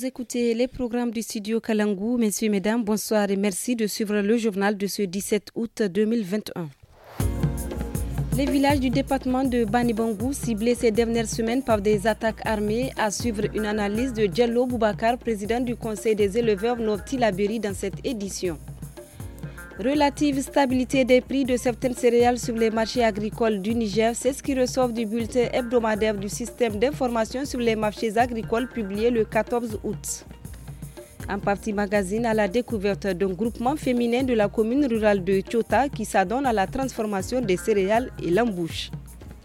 Vous écoutez les programmes du studio Kalangu. Messieurs, mesdames, bonsoir et merci de suivre le journal de ce 17 août 2021. Les villages du département de Banibangou, ciblés ces dernières semaines par des attaques armées, à suivre une analyse de Diallo Boubacar, président du Conseil des éleveurs Nord-Tilaberi dans cette édition. Relative stabilité des prix de certaines céréales sur les marchés agricoles du Niger, c'est ce qui ressort du bulletin hebdomadaire du système d'information sur les marchés agricoles publié le 14 août. En partie magazine à la découverte d'un groupement féminin de la commune rurale de Tchota qui s'adonne à la transformation des céréales et l'embouche.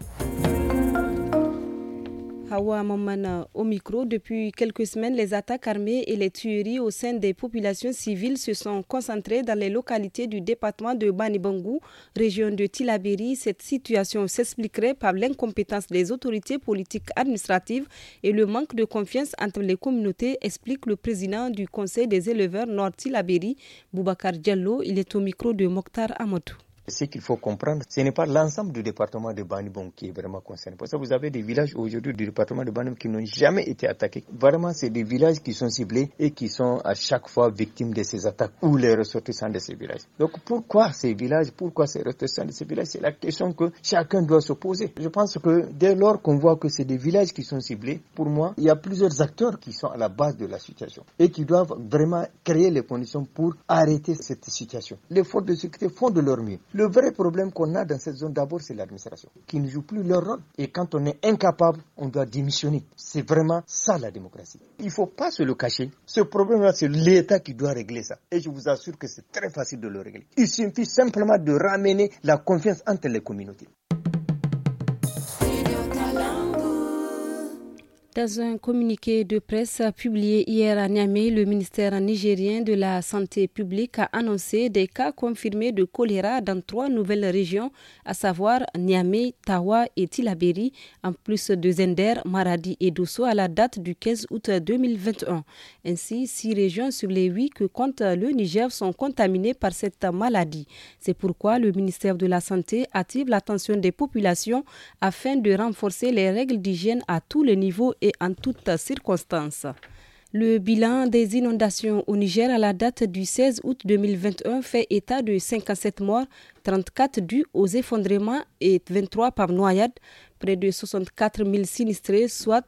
Hawa Maman au micro. Depuis quelques semaines, les attaques armées et les tueries au sein des populations civiles se sont concentrées dans les localités du département de Banibangou, région de Tilaberi. Cette situation s'expliquerait par l'incompétence des autorités politiques administratives et le manque de confiance entre les communautés, explique le président du Conseil des éleveurs Nord Tilaberi, Boubacar Diallo. Il est au micro de Mokhtar Amadou. Ce qu'il faut comprendre, ce n'est pas l'ensemble du département de Banibon qui est vraiment concerné. Parce que vous avez des villages aujourd'hui du département de Banibon qui n'ont jamais été attaqués. Vraiment, c'est des villages qui sont ciblés et qui sont à chaque fois victimes de ces attaques ou les ressortissants de ces villages. Donc pourquoi ces villages, pourquoi ces ressortissants de ces villages? C'est la question que chacun doit se poser. Je pense que dès lors qu'on voit que c'est des villages qui sont ciblés, pour moi, il y a plusieurs acteurs qui sont à la base de la situation et qui doivent vraiment créer les conditions pour arrêter cette situation. Les forces de sécurité font de leur mieux. Le vrai problème qu'on a dans cette zone, d'abord, c'est l'administration, qui ne joue plus leur rôle. Et quand on est incapable, on doit démissionner. C'est vraiment ça la démocratie. Il ne faut pas se le cacher. Ce problème-là, c'est l'État qui doit régler ça. Et je vous assure que c'est très facile de le régler. Il suffit simplement de ramener la confiance entre les communautés. Dans un communiqué de presse publié hier à Niamey, le ministère nigérien de la Santé publique a annoncé des cas confirmés de choléra dans 3 nouvelles régions, à savoir Niamey, Tawa et Tilaberi, en plus de Zender, Maradi et Dosso à la date du 15 août 2021. Ainsi, 6 régions sur les 8 que compte le Niger sont contaminées par cette maladie. C'est pourquoi le ministère de la Santé attire l'attention des populations afin de renforcer les règles d'hygiène à tous les niveaux et en toutes circonstances. Le bilan des inondations au Niger à la date du 16 août 2021 fait état de 57 morts, 34 dus aux effondrements et 23 par noyade, près de 64 000 sinistrés, soit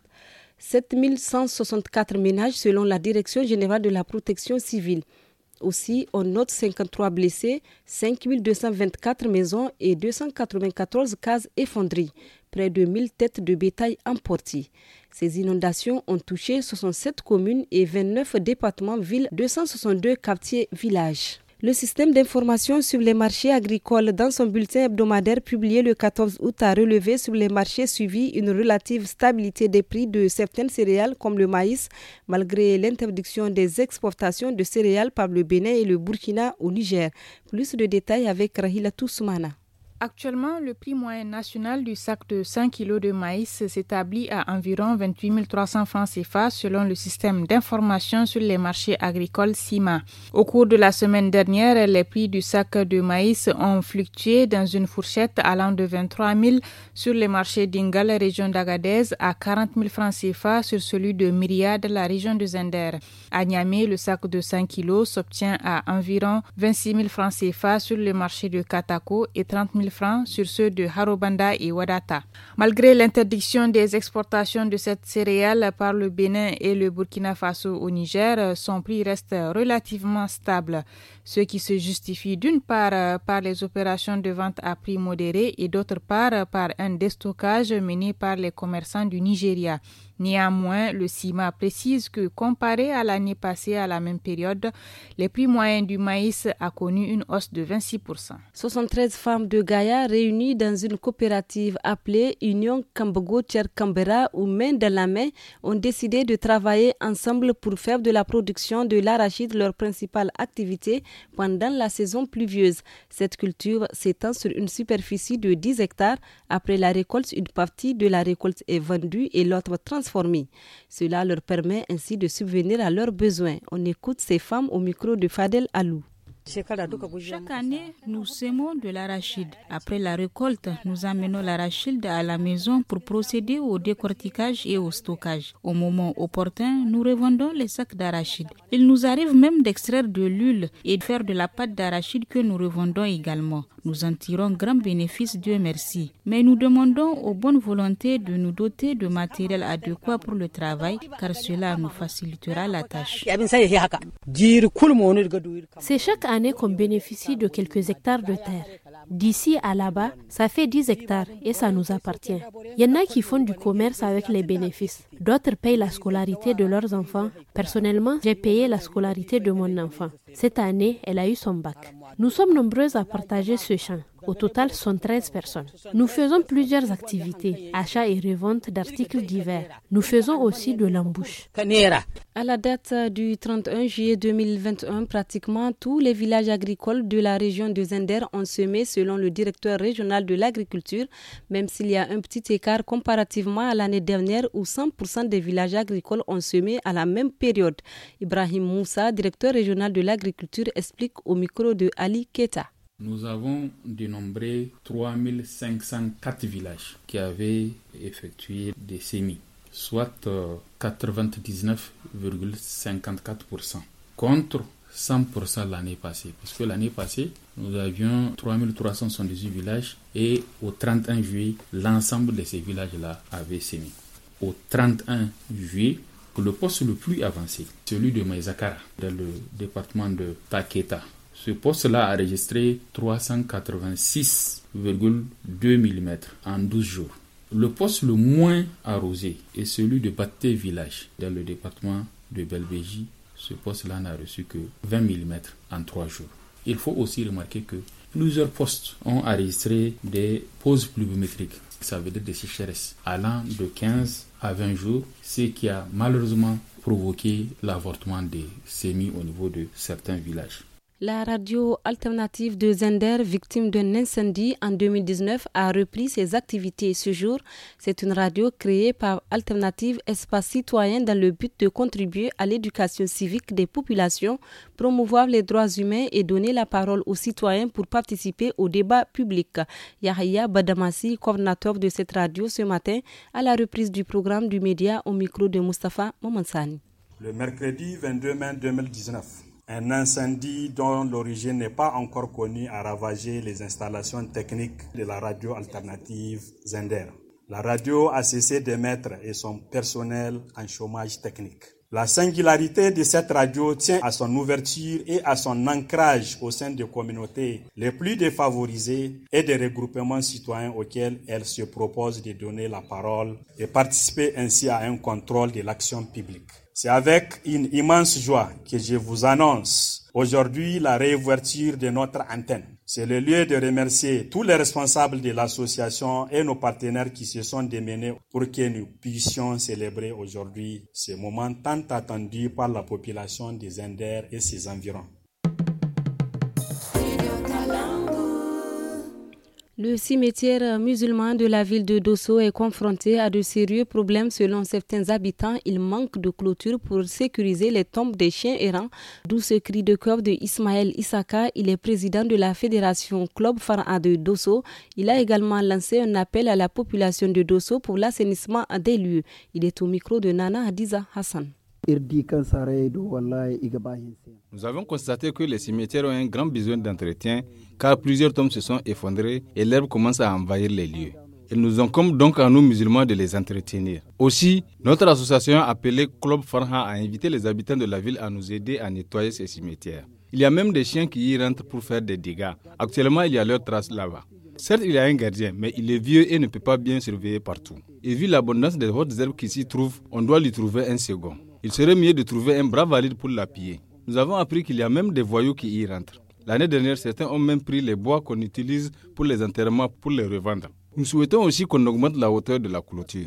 7 164 ménages selon la Direction générale de la protection civile. Aussi, on note 53 blessés, 5 224 maisons et 294 cases effondrées, près de 1000 têtes de bétail emportées. Ces inondations ont touché 67 communes et 29 départements, villes, 262 quartiers, villages. Le système d'information sur les marchés agricoles, dans son bulletin hebdomadaire publié le 14 août, a relevé sur les marchés suivis une relative stabilité des prix de certaines céréales comme le maïs, malgré l'interdiction des exportations de céréales par le Bénin et le Burkina au Niger. Plus de détails avec Rahila Toussoumana. Actuellement, le prix moyen national du sac de 5 kg de maïs s'établit à environ 28 300 francs CFA selon le système d'information sur les marchés agricoles CIMA. Au cours de la semaine dernière, les prix du sac de maïs ont fluctué dans une fourchette allant de 23 000 sur les marchés d'Ingal, région d'Agadez, à 40 000 francs CFA sur celui de Myriad, la région de Zender. À Niamey, le sac de 5 kg s'obtient à environ 26 000 francs CFA sur le marché de Katako et 30 000 francs sur ceux de Harobanda et Wadata. Malgré l'interdiction des exportations de cette céréale par le Bénin et le Burkina Faso au Niger, son prix reste relativement stable, ce qui se justifie d'une part par les opérations de vente à prix modéré et d'autre part par un déstockage mené par les commerçants du Nigeria. Néanmoins, le CIMA précise que comparé à l'année passée à la même période, les prix moyens du maïs a connu une hausse de 26%. 73 femmes de Gaïa réunies dans une coopérative appelée Union Kambogo Tcher Kambera ou Main dans la main ont décidé de travailler ensemble pour faire de la production de l'arachide leur principale activité pendant la saison pluvieuse. Cette culture s'étend sur une superficie de 10 hectares. Après la récolte, une partie de la récolte est vendue et l'autre transformée. Cela leur permet ainsi de subvenir à leurs besoins. On écoute ces femmes au micro de Fadel Alou. Chaque année, nous semons de l'arachide. Après la récolte, nous amenons l'arachide à la maison pour procéder au décortiquage et au stockage. Au moment opportun, nous revendons les sacs d'arachide. Il nous arrive même d'extraire de l'huile et de faire de la pâte d'arachide que nous revendons également. Nous en tirons grand bénéfice, Dieu merci. Mais nous demandons aux bonnes volontés de nous doter de matériel adéquat pour le travail, car cela nous facilitera la tâche. C'est chaque année qu'on bénéficie de quelques hectares de terre. D'ici à là-bas, ça fait 10 hectares et ça nous appartient. Il y en a qui font du commerce avec les bénéfices. D'autres payent la scolarité de leurs enfants. Personnellement, j'ai payé la scolarité de mon enfant. Cette année, elle a eu son bac. Nous sommes nombreuses à partager ce champ. Au total, ce sont 13 personnes. Nous faisons plusieurs activités, achat et revente d'articles divers. Nous faisons aussi de l'embouche. À la date du 31 juillet 2021, pratiquement tous les villages agricoles de la région de Zender ont semé selon le directeur régional de l'agriculture, même s'il y a un petit écart comparativement à l'année dernière où 100% des villages agricoles ont semé à la même période. Ibrahim Moussa, directeur régional de l'agriculture, explique au micro de Ali Keta. Nous avons dénombré 3504 villages qui avaient effectué des semis, soit 99,54%, contre 100% l'année passée. Parce que l'année passée, nous avions 3378 villages et au 31 juillet, l'ensemble de ces villages-là avaient semé. Au 31 juillet, le poste le plus avancé, celui de Maïzakara, dans le département de Taketa. Ce poste-là a enregistré 386,2 mm en 12 jours. Le poste le moins arrosé est celui de Baté Village, dans le département de Belbéji. Ce poste-là n'a reçu que 20 mm en 3 jours. Il faut aussi remarquer que plusieurs postes ont enregistré des pauses pluviométriques. Ça veut dire des sécheresses allant de 15 à 20 jours, ce qui a malheureusement provoqué l'avortement des semis au niveau de certains villages. La radio alternative de Zender, victime d'un incendie en 2019, a repris ses activités ce jour. C'est une radio créée par Alternative Espace Citoyen dans le but de contribuer à l'éducation civique des populations, promouvoir les droits humains et donner la parole aux citoyens pour participer au débat public. Yahya Badamassi, coordinateur de cette radio ce matin, à la reprise du programme du média au micro de Moustapha Momansani. Le mercredi 22 mai 2019. Un incendie dont l'origine n'est pas encore connue a ravagé les installations techniques de la radio alternative Zender. La radio a cessé d'émettre et son personnel en chômage technique. La singularité de cette radio tient à son ouverture et à son ancrage au sein des communautés les plus défavorisées et des regroupements citoyens auxquels elle se propose de donner la parole et participer ainsi à un contrôle de l'action publique. C'est avec une immense joie que je vous annonce aujourd'hui la réouverture de notre antenne. C'est le lieu de remercier tous les responsables de l'association et nos partenaires qui se sont démenés pour que nous puissions célébrer aujourd'hui ce moment tant attendu par la population des Zender et ses environs. Le cimetière musulman de la ville de Dosso est confronté à de sérieux problèmes selon certains habitants. Il manque de clôture pour sécuriser les tombes des chiens errants. D'où ce cri de cœur de Ismaël Issaka. Il est président de la fédération Club Farah de Dosso. Il a également lancé un appel à la population de Dosso pour l'assainissement des lieux. Il est au micro de Nana Hadiza Hassan. Nous avons constaté que les cimetières ont un grand besoin d'entretien car plusieurs tombes se sont effondrées et l'herbe commence à envahir les lieux. Il nous incombe donc à nous musulmans de les entretenir. Aussi, notre association appelée Club Farha a invité les habitants de la ville à nous aider à nettoyer ces cimetières. Il y a même des chiens qui y rentrent pour faire des dégâts. Actuellement, il y a leurs traces là-bas. Certes, il y a un gardien, mais il est vieux et ne peut pas bien surveiller partout. Et vu l'abondance des hautes herbes qui s'y trouvent, on doit lui trouver un second. Il serait mieux de trouver un bras valide pour l'appuyer. Nous avons appris qu'il y a même des voyous qui y rentrent. L'année dernière, certains ont même pris les bois qu'on utilise pour les enterrements pour les revendre. Nous souhaitons aussi qu'on augmente la hauteur de la clôture.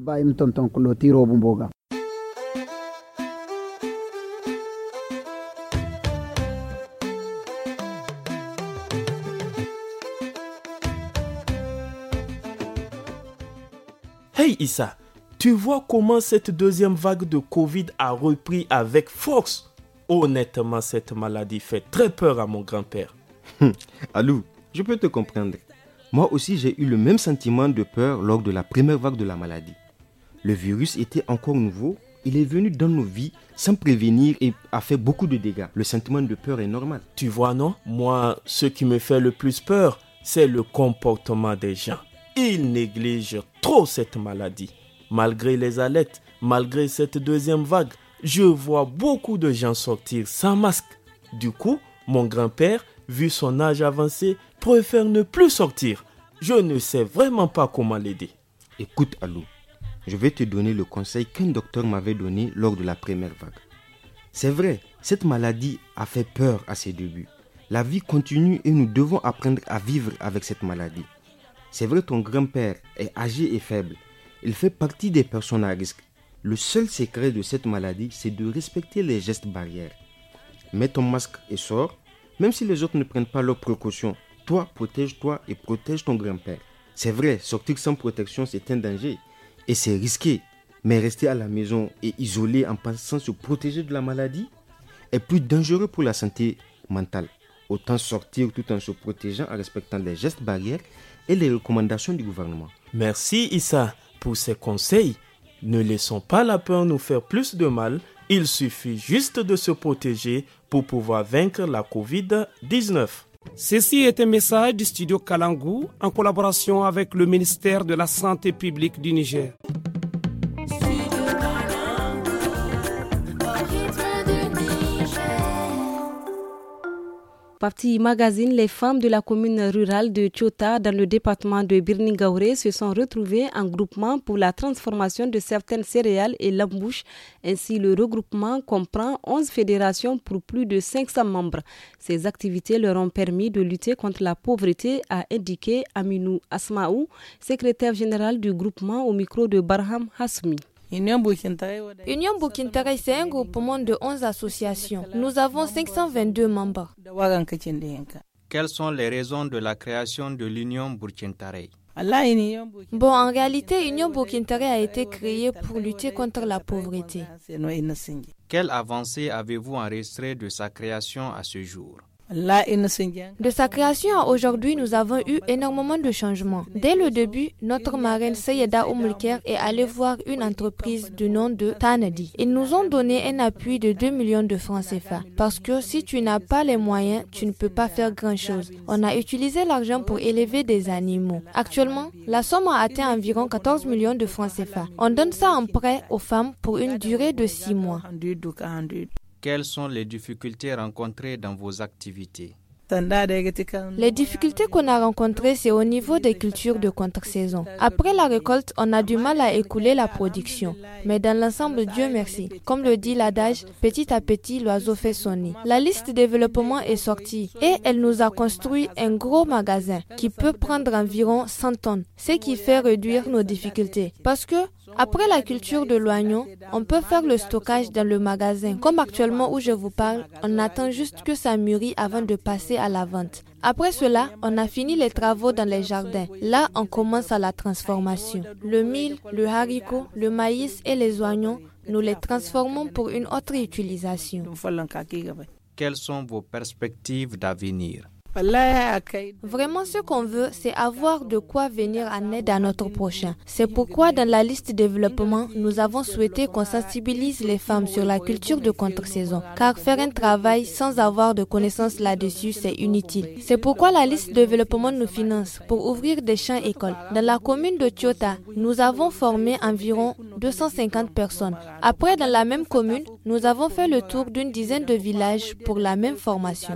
Hey Issa, tu vois comment cette deuxième vague de Covid a repris avec force? Honnêtement, cette maladie fait très peur à mon grand-père. Alou, je peux te comprendre. Moi aussi, j'ai eu le même sentiment de peur lors de la première vague de la maladie. Le virus était encore nouveau, il est venu dans nos vies sans prévenir et a fait beaucoup de dégâts. Le sentiment de peur est normal. Tu vois, non? Moi, ce qui me fait le plus peur, c'est le comportement des gens. Ils négligent trop cette maladie. Malgré les alertes, malgré cette deuxième vague, je vois beaucoup de gens sortir sans masque. Du coup, mon grand-père, vu son âge avancé, préfère ne plus sortir. Je ne sais vraiment pas comment l'aider. Écoute Alou, je vais te donner le conseil qu'un docteur m'avait donné lors de la première vague. C'est vrai, cette maladie a fait peur à ses débuts. La vie continue et nous devons apprendre à vivre avec cette maladie. C'est vrai, ton grand-père est âgé et faible. Il fait partie des personnes à risque. Le seul secret de cette maladie, c'est de respecter les gestes barrières. Mets ton masque et sors. Même si les autres ne prennent pas leurs précautions, toi, protège-toi et protège ton grand-père. C'est vrai, sortir sans protection, c'est un danger. Et c'est risqué. Mais rester à la maison et isolé en pensant se protéger de la maladie est plus dangereux pour la santé mentale. Autant sortir tout en se protégeant en respectant les gestes barrières et les recommandations du gouvernement. Merci Issa pour ces conseils. Ne laissons pas la peur nous faire plus de mal. Il suffit juste de se protéger pour pouvoir vaincre la COVID-19. Ceci est un message du studio Kalangu en collaboration avec le ministère de la Santé publique du Niger. Partie magazine, les femmes de la commune rurale de Tchota dans le département de Birningaouré se sont retrouvées en groupement pour la transformation de certaines céréales et l'embouche. Ainsi, le regroupement comprend 11 fédérations pour plus de 500 membres. Ces activités leur ont permis de lutter contre la pauvreté, a indiqué Aminou Asmaou, secrétaire général du groupement au micro de Barham Hasmi. Union Bukintare, c'est un groupement de 11 associations. Nous avons 522 membres. Quelles sont les raisons de la création de l'Union Bukintare? Bon, en réalité, Union Bukintare a été créée pour lutter contre la pauvreté. Quelle avancée avez-vous enregistrée de sa création à ce jour? De sa création à aujourd'hui, nous avons eu énormément de changements. Dès le début, notre marraine Sayeda Oumulker est allée voir une entreprise du nom de Tanadi. Ils nous ont donné un appui de 2 millions de francs CFA. Parce que si tu n'as pas les moyens, tu ne peux pas faire grand-chose. On a utilisé l'argent pour élever des animaux. Actuellement, la somme a atteint environ 14 millions de francs CFA. On donne ça en prêt aux femmes pour une durée de 6 mois. Quelles sont les difficultés rencontrées dans vos activités? Les difficultés qu'on a rencontrées, c'est au niveau des cultures de contre-saison. Après la récolte, on a du mal à écouler la production. Mais dans l'ensemble, Dieu merci. Comme le dit l'adage, petit à petit, l'oiseau fait son nid. La liste de développement est sortie et elle nous a construit un gros magasin qui peut prendre environ 100 tonnes, ce qui fait réduire nos difficultés. Parce que après la culture de l'oignon, on peut faire le stockage dans le magasin. Comme actuellement où je vous parle, on attend juste que ça mûrit avant de passer à la vente. Après cela, on a fini les travaux dans les jardins. Là, on commence à la transformation. Le mil, le haricot, le maïs et les oignons, nous les transformons pour une autre utilisation. Quelles sont vos perspectives d'avenir? Vraiment, ce qu'on veut, c'est avoir de quoi venir en aide à notre prochain. C'est pourquoi, dans la liste de développement, nous avons souhaité qu'on sensibilise les femmes sur la culture de contre-saison. Car faire un travail sans avoir de connaissances là-dessus, c'est inutile. C'est pourquoi la liste de développement nous finance pour ouvrir des champs-écoles. Dans la commune de Tchota, nous avons formé environ 250 personnes. Après, dans la même commune, nous avons fait le tour d'une dizaine de villages pour la même formation.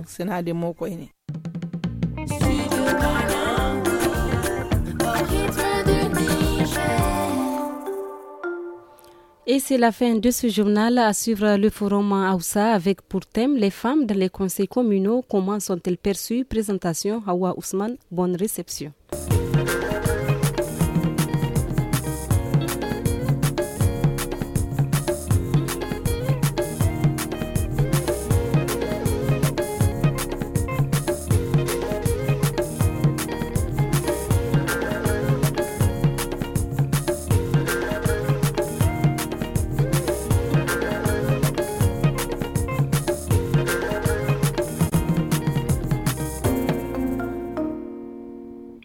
Et c'est la fin de ce journal. À suivre le forum Aoussa avec pour thème les femmes dans les conseils communaux. Comment sont-elles perçues? Présentation Hawa Ousmane. Bonne réception.